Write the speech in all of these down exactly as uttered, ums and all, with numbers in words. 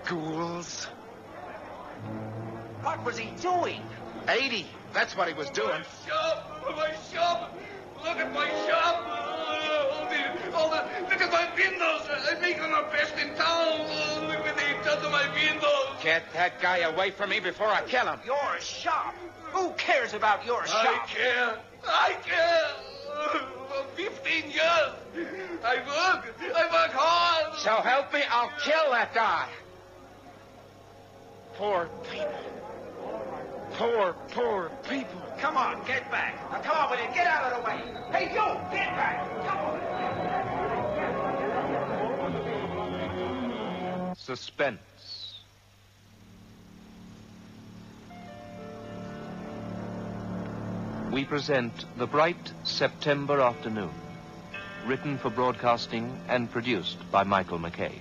Schools. What was he doing? eighty. That's what he was doing. My shop! My shop! Look at my shop! All the, all the, look at my windows! I make them the best in town! Look what they've done to my windows! Get that guy away from me before I kill him. Your shop? Who cares about your shop? I care! I care! For fifteen years! I work! I work hard! So help me, I'll kill that guy. Poor people. Poor, poor people. Come on, get back. Now, come on with it. Get out of the way. Hey, you, get back. Come on. Suspense. We present The Bright September Afternoon, written for broadcasting and produced by Michael McCabe.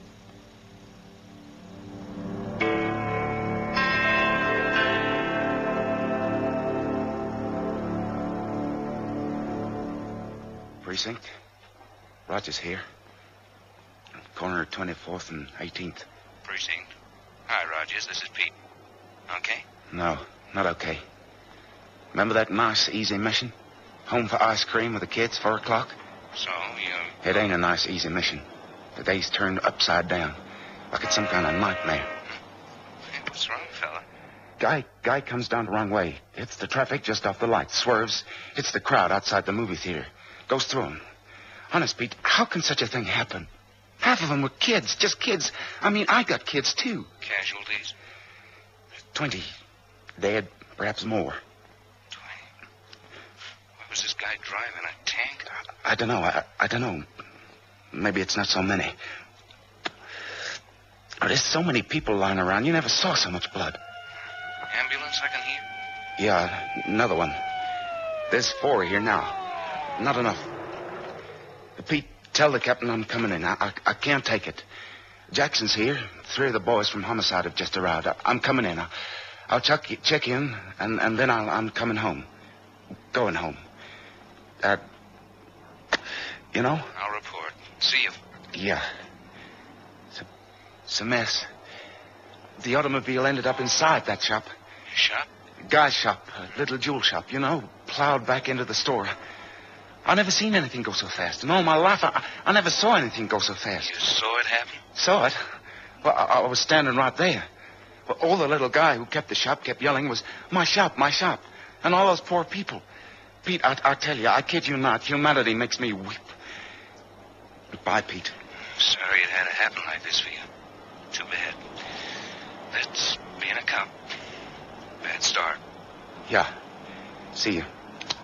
Precinct. Rogers here. Corner of twenty-fourth and eighteenth. Precinct. Hi, Rogers. This is Pete. Okay? No, not okay. Remember that nice, easy mission? Home for ice cream with the kids, four o'clock? So, you... It ain't a nice, easy mission. The day's turned upside down. Like it's some kind of nightmare. Hey, what's wrong, fella? Guy, guy comes down the wrong way. Hits the traffic just off the light. Swerves. Hits the crowd outside the movie theater. Goes through them. Honest, Pete, how can such a thing happen? Half of them were kids, just kids. I mean, I got kids, too. Casualties? Twenty. Dead, perhaps more. Twenty. What was this guy driving, a tank? I, I don't know. I, I don't know. Maybe it's not so many. Oh, there's so many people lying around. You never saw so much blood. Ambulance I can hear? Yeah, another one. There's four here now. Not enough. Pete, tell the captain I'm coming in. I, I, I can't take it. Jackson's here. Three of the boys from homicide have just arrived. I, I'm coming in. I'll, I'll check, check in, and, and then I'll, I'm coming home. Going home. Uh, you know? I'll report. See you. Yeah. It's a, it's a mess. The automobile ended up inside that shop. Shop? Guy's shop. A little jewel shop, you know. Plowed back into the store. I never seen anything go so fast. In all my life, I, I never saw anything go so fast. You saw it happen? Saw it? Well, I, I was standing right there. Well, all the little guy who kept the shop kept yelling was, my shop, my shop. And all those poor people. Pete, I, I tell you, I kid you not, humanity makes me weep. Goodbye, Pete. Sorry it had to happen like this for you. Too bad. That's being a cop. Bad start. Yeah. See you.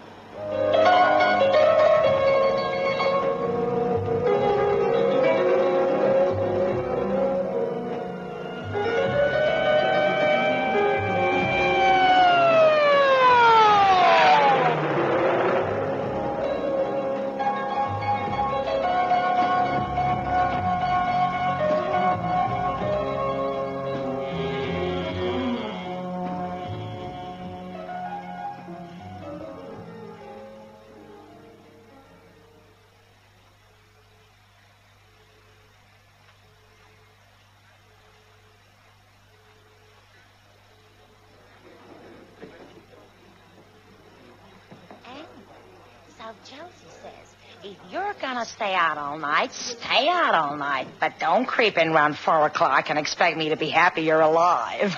Josie says, if you're gonna stay out all night, stay out all night. But don't creep in around four o'clock and expect me to be happy you're alive.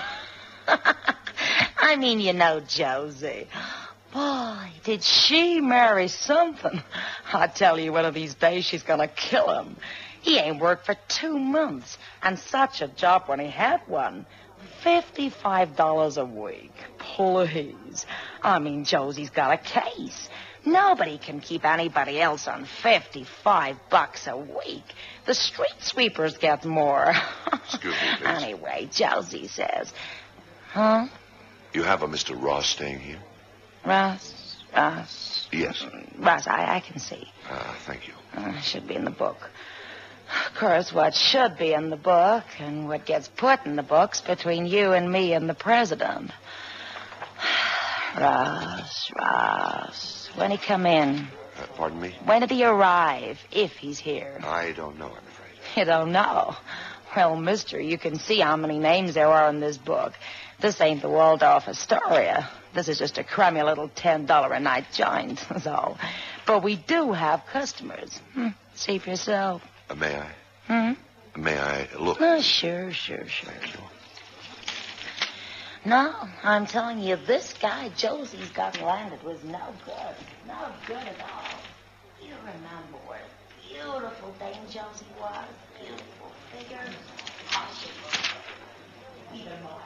I mean, you know Josie. Boy, did she marry something. I tell you, one of these days she's gonna kill him. He ain't worked for two months. And such a job when he had one. Fifty-five dollars a week. Please. I mean, Josie's got a case. Nobody can keep anybody else on fifty-five bucks a week. The street sweepers get more. Excuse me, please. Anyway, Josie says, huh? You have a Mister Ross staying here? Ross, Ross. Yes. Ross, I, I can see. Ah, uh, thank you. Uh, should be in the book. Of course, what should be in the book and what gets put in the book's between you and me and the president. Ross, Ross. When he come in? Uh, pardon me? When did he arrive, if he's here? I don't know, I'm afraid. You don't know? Well, mister, you can see how many names there are in this book. This ain't the Waldorf Astoria. This is just a crummy little ten dollar a night joint, that's all. But we do have customers. Hmm. See for yourself. Uh, may I? Hmm? May I look? Oh, sure, sure, sure. Thank you. No, I'm telling you, this guy Josie's got landed was no good. No good at all. You remember what a beautiful thing Josie was? Beautiful figure. Oh, she was even more.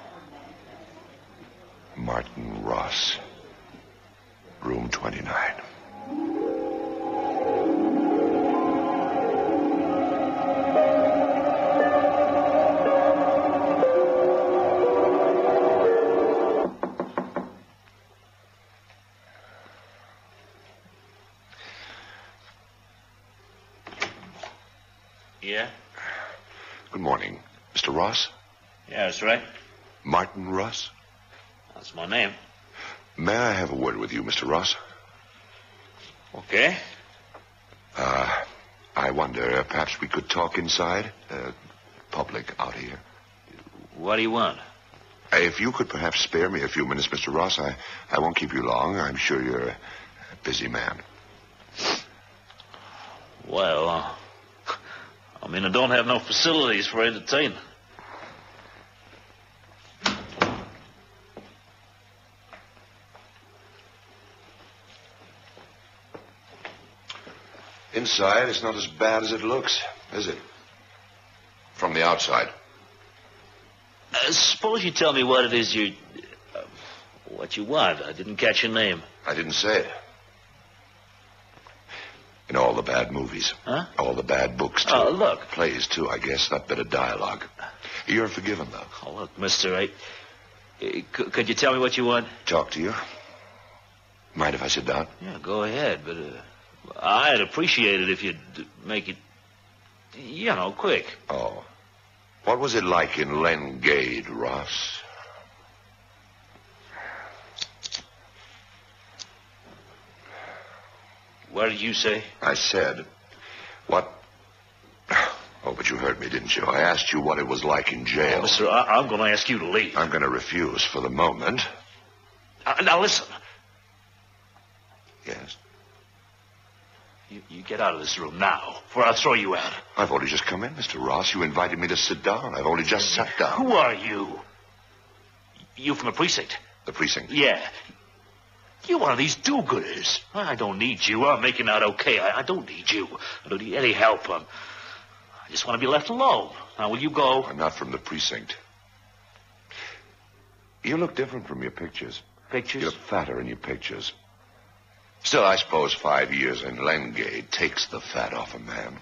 Martin Ross. Room twenty-nine. Yeah? Good morning. Mister Ross? Yeah, that's right. Martin Ross? That's my name. May I have a word with you, Mister Ross? Okay. Uh, I wonder, uh, perhaps we could talk inside? Uh, public out here. What do you want? If you could perhaps spare me a few minutes, Mister Ross, I, I won't keep you long. I'm sure you're a busy man. Well, uh, I mean, I don't have no facilities for entertainment. Inside, it's not as bad as it looks, is it? From the outside. Uh, suppose you tell me what it is you... Uh, what you want. I didn't catch your name. I didn't say it. In all the bad movies. Huh? All the bad books, too. Oh, look. Plays, too, I guess. That bit of dialogue. You're forgiven, though. Oh, look, mister, I... Uh, c- could you tell me what you want? Talk to you. Mind if I sit down? Yeah, go ahead, but... Uh, I'd appreciate it if you'd make it, you know, quick. Oh. What was it like in Lengade, Ross? What did you say? I said, what... Oh, but you heard me, didn't you? I asked you what it was like in jail. Oh, mister, I- I'm going to ask you to leave. I'm going to refuse for the moment. Uh, now, listen. Yes? You, you get out of this room now, or I'll throw you out. I've only just come in, Mister Ross. You invited me to sit down. I've only just sat down. Who are you? You from the precinct? The precinct? Yeah. You're one of these do-gooders. I don't need you. I'm making out okay. I, I don't need you. I don't need any help. I'm, I just want to be left alone. Now, will you go? I'm not from the precinct. You look different from your pictures. Pictures? You're fatter in your pictures. Still, I suppose five years in Lengade takes the fat off a man.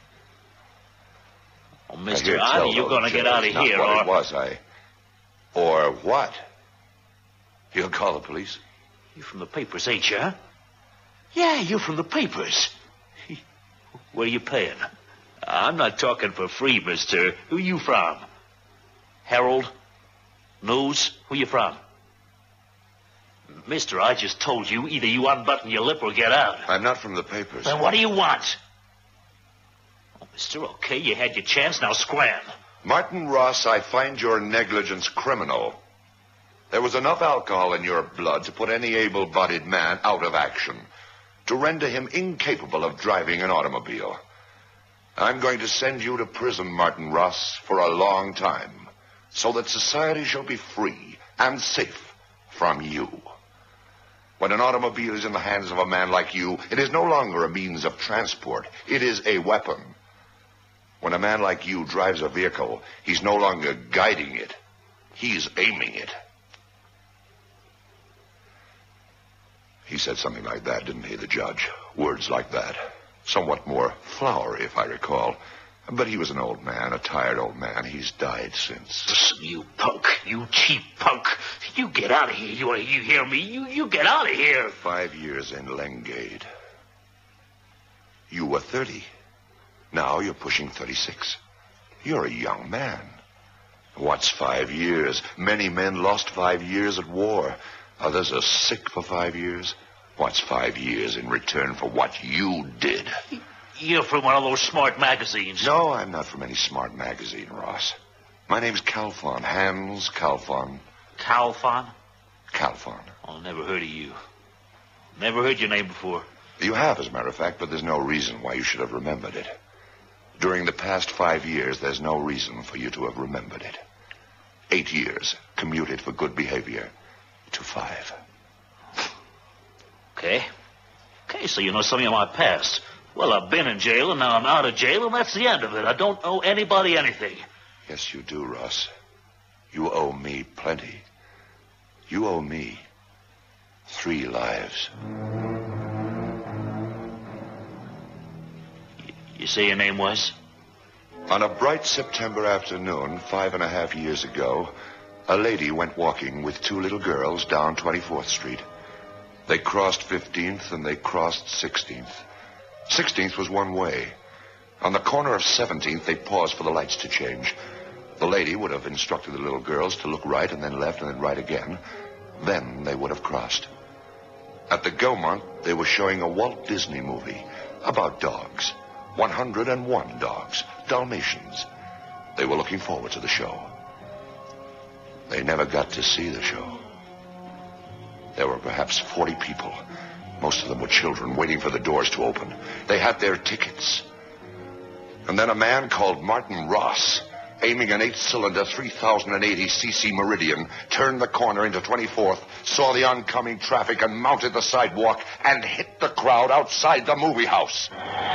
Oh, mister, either you're going to get out of not here, what or... it was, I... Or what? You'll call the police? You from the papers, ain't you, huh? Yeah, you from the papers. What are you paying? I'm not talking for free, mister. Who you from? Herald? News? Who you from? Mister, I just told you either you unbutton your lip or get out. I'm not from the papers. Then what do you want? Oh, mister, okay, you had your chance, now scram. Martin Ross, I find your negligence criminal. There was enough alcohol in your blood to put any able-bodied man out of action, to render him incapable of driving an automobile. I'm going to send you to prison, Martin Ross, for a long time, so that society shall be free and safe from you. When an automobile is in the hands of a man like you, it is no longer a means of transport. It is a weapon. When a man like you drives a vehicle, he's no longer guiding it. He's aiming it. He said something like that, didn't he, the judge? Words like that. Somewhat more flowery, if I recall. But he was an old man, a tired old man. He's died since. Listen, you punk. You cheap punk. You get out of here. You, you hear me? You, you get out of here. Five years in Lengade. You were thirty. Now you're pushing thirty-six. You're a young man. What's five years? Many men lost five years at war. Others are sick for five years. What's five years in return for what you did? You're from one of those smart magazines. No, I'm not from any smart magazine, Ross. My name's Calphon. Hans Calphon. Calphon? Calphon. Oh, never heard of you. Never heard your name before. You have, as a matter of fact, but there's no reason why you should have remembered it. During the past five years, there's no reason for you to have remembered it. Eight years, commuted for good behavior, to five. Okay. Okay, so you know something of my past. Well, I've been in jail, and now I'm out of jail, and that's the end of it. I don't owe anybody anything. Yes, you do, Ross. You owe me plenty. You owe me three lives. Y- you say your name was? On a bright September afternoon, five and a half years ago, a lady went walking with two little girls down twenty-fourth Street. They crossed fifteenth and they crossed sixteenth. sixteenth was one way. On the corner of seventeenth, they paused for the lights to change. The lady would have instructed the little girls to look right and then left and then right again. Then they would have crossed. At the Gaumont, they were showing a Walt Disney movie about dogs. one hundred and one dogs, Dalmatians. They were looking forward to the show. They never got to see the show. There were perhaps forty people. Most of them were children waiting for the doors to open. They had their tickets. And then a man called Martin Ross, aiming an eight-cylinder three thousand eighty c c Meridian, turned the corner into twenty-fourth, saw the oncoming traffic and mounted the sidewalk and hit the crowd outside the movie house.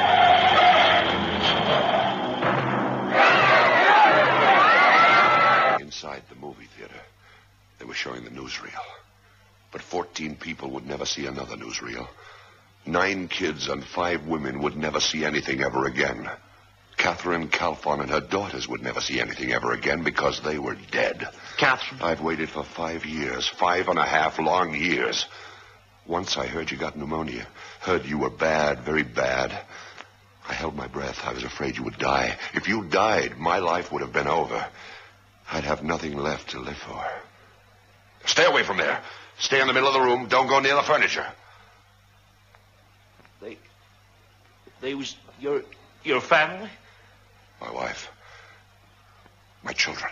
Inside the movie theater, they were showing the newsreel. But fourteen people would never see another newsreel. Nine kids and five women would never see anything ever again. Catherine Calphon and her daughters would never see anything ever again because they were dead. Catherine? I've waited for five years, five and a half long years. Once I heard you got pneumonia. Heard you were bad, very bad. I held my breath. I was afraid you would die. If you died, my life would have been over. I'd have nothing left to live for. Stay away from there. Stay in the middle of the room. Don't go near the furniture. They... They was your... your family? My wife. My children.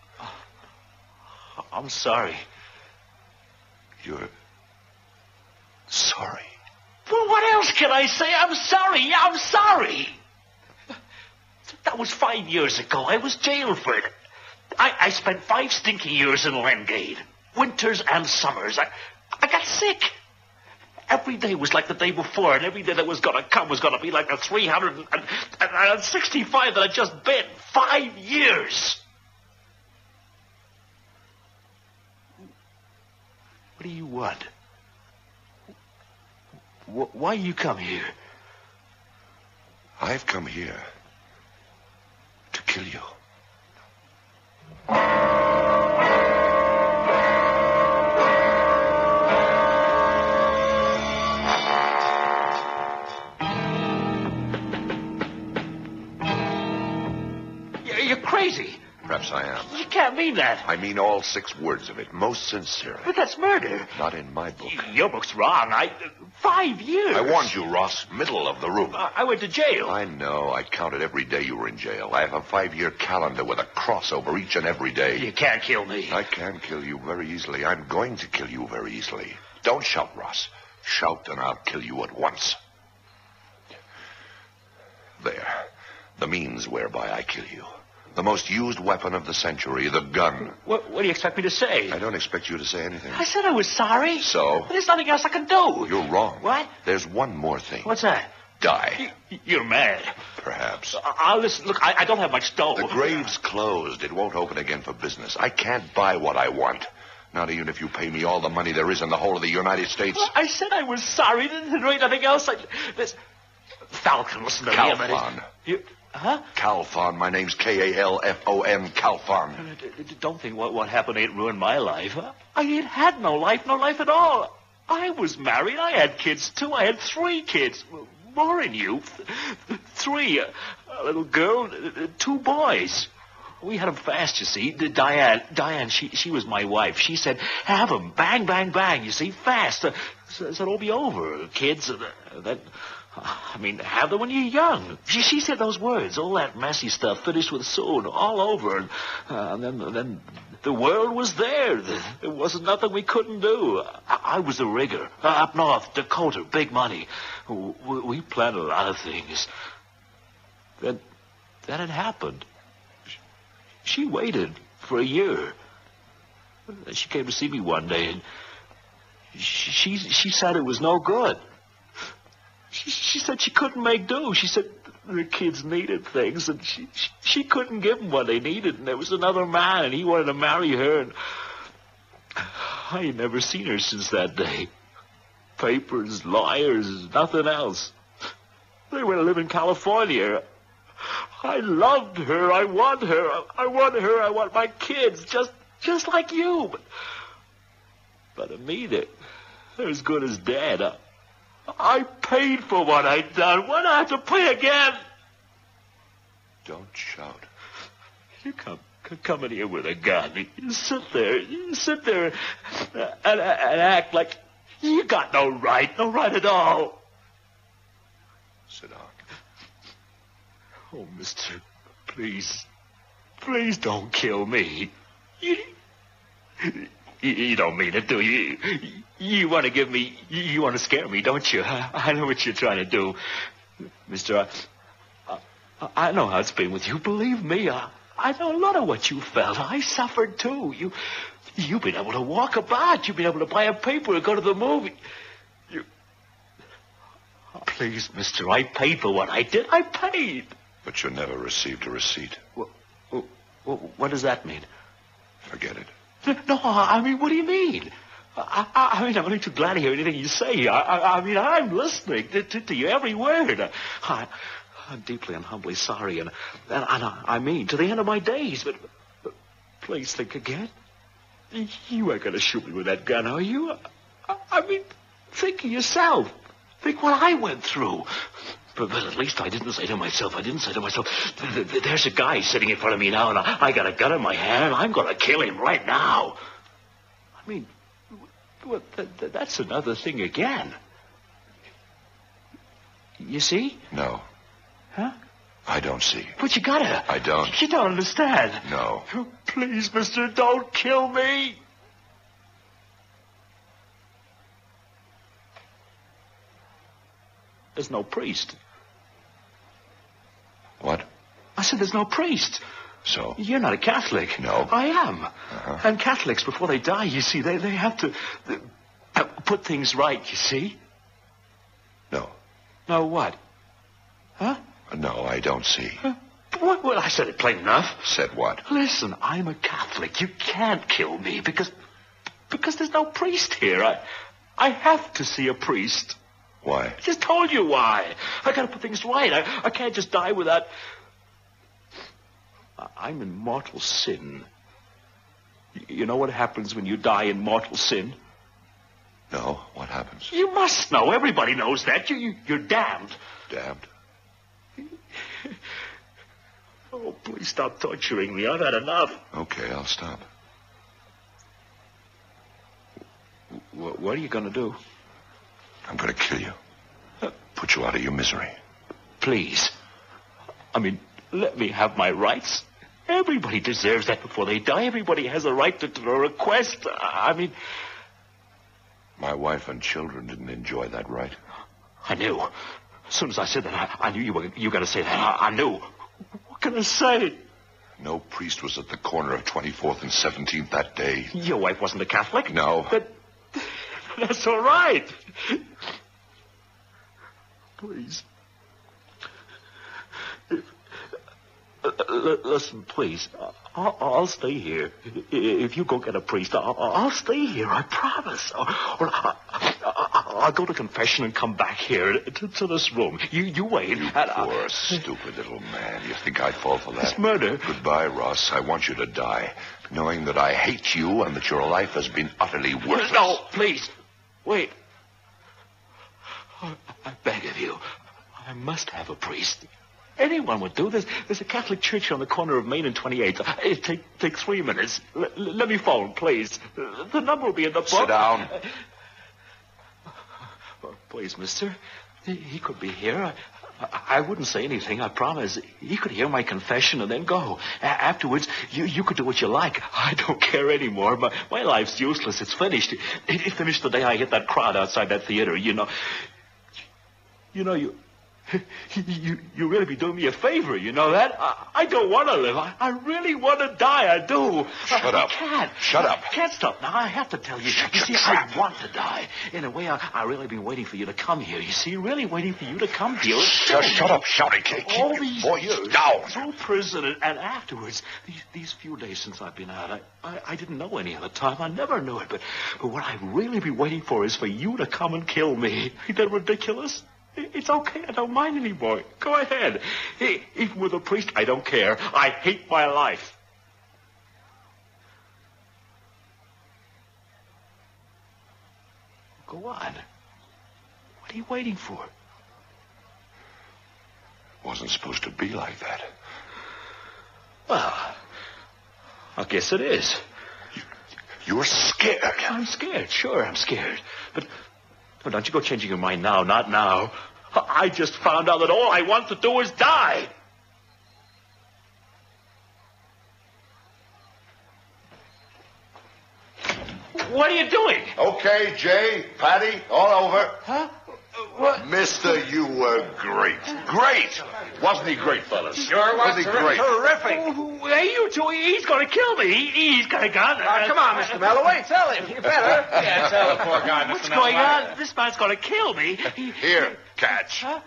I'm sorry. You're... sorry. Well, what else can I say? I'm sorry. Yeah, I'm sorry. That was five years ago. I was jailed for it. I, I spent five stinky years in Lengate. Winters and summers. I, I got sick. Every day was like the day before, and every day that was going to come was going to be like the three hundred sixty-five that I'd just been. Five years. What do you want? Why you come here? I've come here to kill you. You're crazy. Perhaps I am. You can't mean that. I mean all six words of it, most sincerely. But that's murder. Not in my book. Your book's wrong. I... Five years. I warned you, Ross. Middle of the room. I, I went to jail. I know. I counted every day you were in jail. I have a five-year calendar with a cross over each and every day. You can't kill me. I can kill you very easily. I'm going to kill you very easily. Don't shout, Ross. Shout and I'll kill you at once. There. The means whereby I kill you. The most used weapon of the century, the gun. What, what do you expect me to say? I don't expect you to say anything. I said I was sorry. So? There's nothing else I can do. You're wrong. What? There's one more thing. What's that? Die. You, you're mad. Perhaps. I, I'll listen. Look, I, I don't have much dough. The grave's closed. It won't open again for business. I can't buy what I want. Not even if you pay me all the money there is in the whole of the United States. Well, I said I was sorry. There ain't nothing else. I, this... Falcon, listen to me a minute. Calphon. You... Huh? Calphon. My name's K A L F O N, Calphon. Don't think what, what happened ain't ruined my life. I ain't had no life, no life at all. I was married. I had kids, too. I had three kids. More than you. Three. A, a little girl, two boys. We had them fast, you see. Diane, Diane, she she was my wife. She said, have them. Bang, bang, bang, you see, fast. Uh, so, so it'll be over, kids. Uh, then... I mean, have them when you're young. She, she said those words, all that messy stuff, finished with soon, all over. And, uh, and then, then the world was there. There wasn't nothing we couldn't do. I, I was a rigger. Uh, up north, Dakota, big money. We, we planned a lot of things. Then, then it happened. She waited for a year. She came to see me one day, and she, she, she said it was no good. She, she said she couldn't make do. She said the kids needed things, and she, she she couldn't give them what they needed. And there was another man, and he wanted to marry her. And I ain't never seen her since that day. Papers, lawyers, nothing else. They went to live in California. I loved her. I want her. I want her. I want my kids, just just like you. But, but to me, they're, they're as good as dead. I, I paid for what I'd done. Why do I have to pay again? Don't shout. You come, come in here with a gun. You sit there. You sit there and, and, and act like you got no right. No right at all. Sit down. Oh, mister, please. Please don't kill me. You, you, you don't mean it, do you? You, you want to give me... You, you want to scare me, don't you? I, I know what you're trying to do. Mister, I, I, I know how it's been with you. Believe me, I, I know a lot of what you felt. I suffered, too. You, you've been able to walk about. You've been able to buy a paper and go to the movie. You... Please, mister, I paid for what I did. I paid. But you never received a receipt. Well, well, what does that mean? Forget it. No, I mean, what do you mean? I, I, I mean, I'm only too glad to hear anything you say. I, I, I mean, I'm listening to, to, to you every word. I, I'm deeply and humbly sorry, and, and, and I, I mean, to the end of my days. But, but please think again. You ain't going to shoot me with that gun, are you? I, I mean, think of yourself. Think what I went through. But, but at least I didn't say to myself, I didn't say to myself, th- th- there's a guy sitting in front of me now, and I, I got a gun in my hand, and I'm going to kill him right now. I mean, well, th- th- that's another thing again. You see? No. Huh? I don't see. But you gotta. I don't. You don't understand. No. Oh, please, mister, don't kill me. There's no priest. What? I said there's no priest. So? You're not a Catholic. No. I am. Uh-huh. And Catholics, before they die, you see, they, they have to uh, put things right, you see? No. No what? Huh? No, I don't see. Huh? Well, well, I said it plain enough. Said what? Listen, I'm a Catholic. You can't kill me because... because there's no priest here. I, I have to see a priest. Why? I just told you why. I gotta put things right. I, I can't just die without... I'm in mortal sin. You know what happens when you die in mortal sin? No, what happens? You must know. Everybody knows that. You, you, you're damned. Damned? Oh, please stop torturing me. I've had enough. Okay, I'll stop. W- what are you gonna do? I'm gonna kill you. Put you out of your misery. Please. I mean, let me have my rights. Everybody deserves that before they die. Everybody has a right to, to request. I mean... My wife and children didn't enjoy that right. I knew. As soon as I said that, I, I knew you were you got to say that. I, I knew. What can I say? No priest was at the corner of twenty-fourth and seventeenth that day. Your wife wasn't a Catholic? No. But that's all right. Please. If, uh, l- listen, please. I'll, I'll stay here. If you go get a priest, I'll, I'll stay here. I promise. Or, or I, I, I'll go to confession and come back here to, to this room. You, you wait. You and poor, I, stupid little man. You think I'd fall for that? It's murder. Goodbye, Ross. I want you to die, knowing that I hate you and that your life has been utterly worthless. No, please. Wait. I, I beg of you. I must have a priest. Anyone would do this. There's a Catholic church on the corner of Main and twenty-eighth. It'll take, take three minutes. L- l- let me phone, please. The number will be in the book. Sit down. Uh, please, mister. He, he could be here. I, I, I wouldn't say anything, I promise. He could hear my confession and then go. A- afterwards, you, you could do what you like. I don't care anymore. My, my life's useless. It's finished. It, it finished the day I hit that crowd outside that theater. You know, you know, you... You you really be doing me a favor, you know that? I, I don't want to live. I, I really want to die. I do. Shut I, up. I can't. Shut up. I can't stop now. I have to tell you. Shut you your see, trap. I want to die. In a way, I, I really been waiting for you to come here. You see, really waiting for you to come here. Just shut up, shouting. Keep All your these voice years down. through prison and, and afterwards, these, these few days since I've been out, I, I, I didn't know any of the time. I never knew it. But, but what I really be waiting for is for you to come and kill me. Ain't that ridiculous? It's okay. I don't mind anymore. Go ahead. E- Even with a priest, I don't care. I hate my life. Go on. What are you waiting for? Wasn't supposed to be like that. Well, I guess it is. You're scared. I'm scared. Sure, I'm scared. But, but don't you go changing your mind now. Not now. I just found out that all I want to do is die. What are you doing? Okay, Jay, Patty, all over. Huh? What? Mister, you were great. Great! Wasn't he great, fellas? Sure was. Wasn't he Ter- great? Terrific. Oh, hey, you two, he's going to kill me. He, he's got a gun. Uh, come on, Mister Melloway. Tell him. You better. Yeah, tell the poor guy, Mister What's going Melloway. on? This man's going to kill me. He, Here, catch. Huh?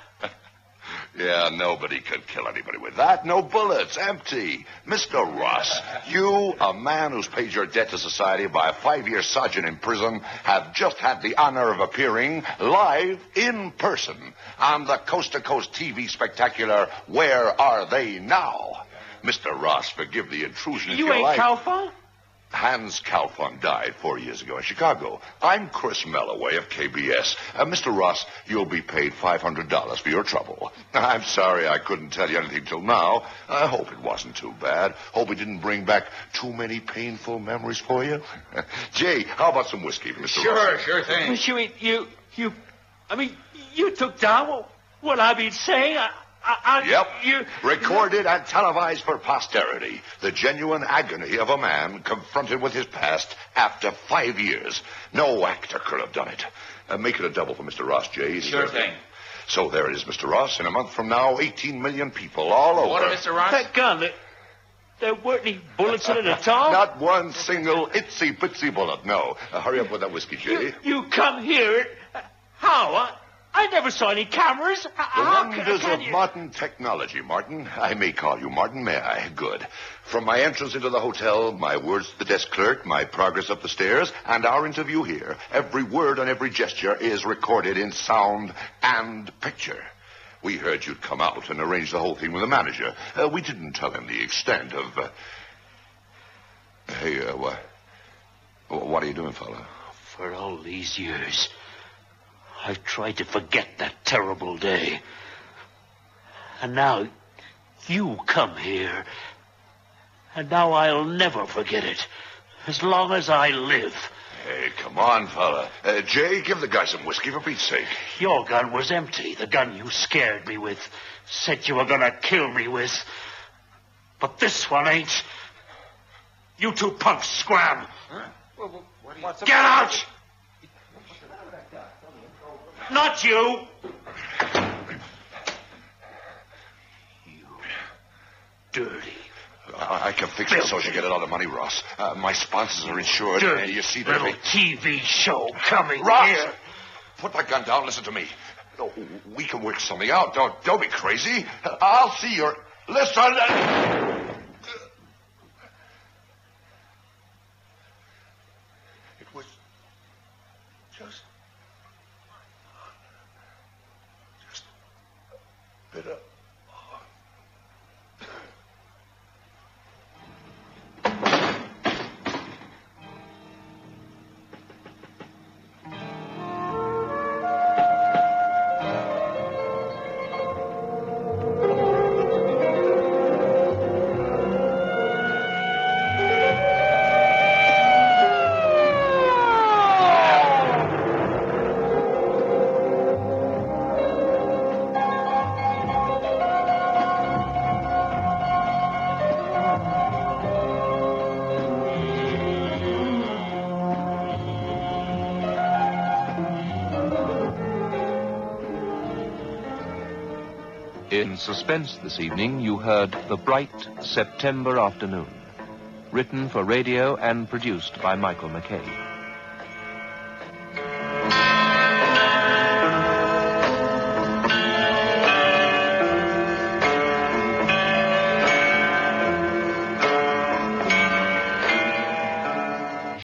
Yeah, nobody could kill anybody with that. No bullets. Empty. Mister Ross, you, a man who's paid your debt to society by a five-year sojourn in prison, have just had the honor of appearing live in person on the coast-to-coast T V spectacular, Where Are They Now? Mister Ross, forgive the intrusion into You your ain't life. Calphon? Hans Calphon died four years ago in Chicago. I'm Chris Melloway of K B S. Uh, Mister Ross, you'll be paid five hundred dollars for your trouble. I'm sorry I couldn't tell you anything till now. I hope it wasn't too bad. Hope it didn't bring back too many painful memories for you. Jay, how about some whiskey for Mister Sure, Ross? sure thing. But you, you, you, I mean, you took down what, what I've been saying. I, I, I, Yep. You, Recorded and televised for posterity. The genuine agony of a man confronted with his past after five years. No actor could have done it. Uh, make it a double for Mister Ross, Jay. Sure thing. So there it is, Mister Ross. In a month from now, eighteen million people all over. Order, Mister Ross. That gun, there, there weren't any bullets in it at all. Not one single itsy-bitsy bullet, no. Uh, hurry up with that whiskey, Jay. You, you come here. uh, How? I, I never saw any cameras. The How ca- wonders can of you... modern technology, Martin. I may call you Martin, may I? Good. From my entrance into the hotel, my words to the desk clerk, my progress up the stairs, and our interview here, every word and every gesture is recorded in sound and picture. We heard you'd come out and arrange the whole thing with the manager. Uh, we didn't tell him the extent of... Uh... Hey, uh, what... What are you doing, fella? For all these years, I've tried to forget that terrible day. And now, you come here. And now I'll never forget it. As long as I live. Hey, come on, fella. Uh, Jay, give the guy some whiskey for Pete's sake. Your gun was empty. The gun you scared me with. Said you were gonna kill me with. But this one ain't. You two punks, scram. Huh? Well, well, what do you... What's Get out! Not you! You dirty, I, I can fix it so you get a lot of money, Ross. Uh, my sponsors are insured. Uh, dirty you see little that? T V show coming Ross! here. Put that gun down. Listen to me. No, we can work something out. Don't, don't be crazy. I'll see your... Listen. It was just... Just a bit of... In suspense this evening, you heard The Bright September Afternoon, written for radio and produced by Michael McKay.